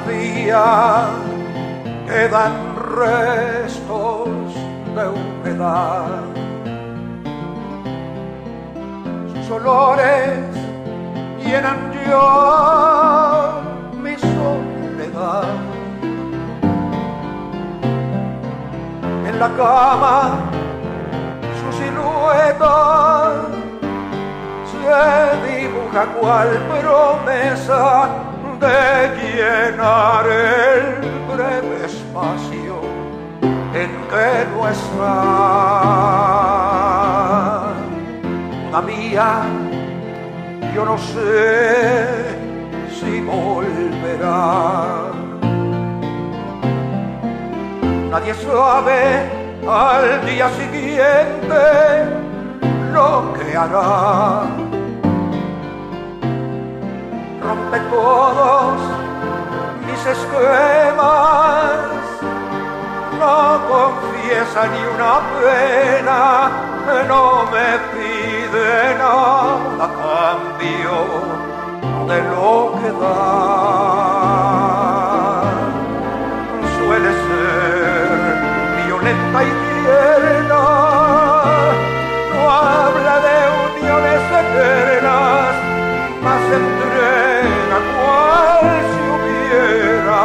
todavía quedan restos de humedad. Sus olores llenan ya mi soledad. En la cama su silueta se dibuja cual promesa de llenar el breve espacio en que no está. Todavía yo no sé si volverá. Nadie sabe al día siguiente lo que hará. Rompe todos mis esquemas, no confiesa ni una pena, no me pide nada a cambio de lo que da. Suele ser violenta y tierna, no habla de uniones eternas, más entrega cual si hubiera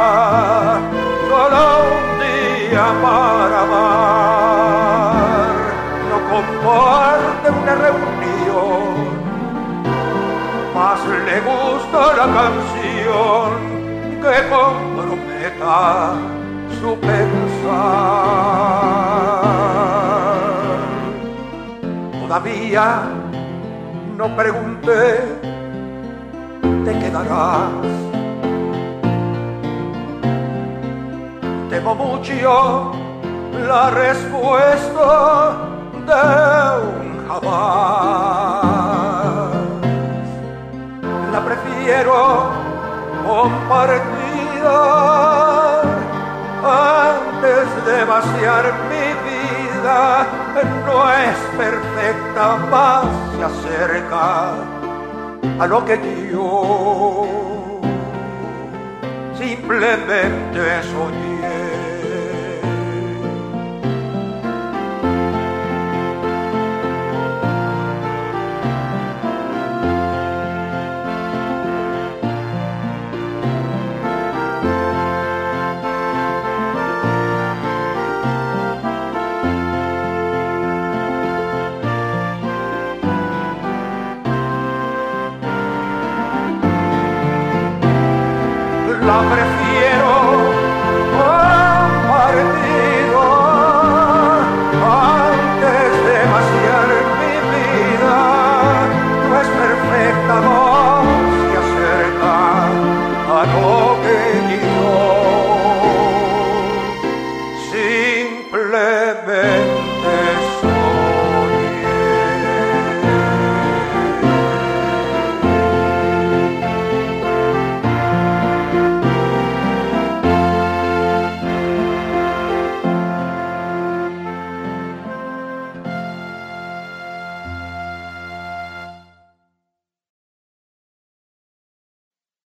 solo un día para amar. No comparte una reunión, más le gusta la canción que comprometa su pensar. Todavía no pregunté, te quedarás. Temo mucho la respuesta de un jamás. La prefiero compartida antes de vaciar mi vida. No es perfecta, más se acerca a lo que yo simplemente soñé. La prefiero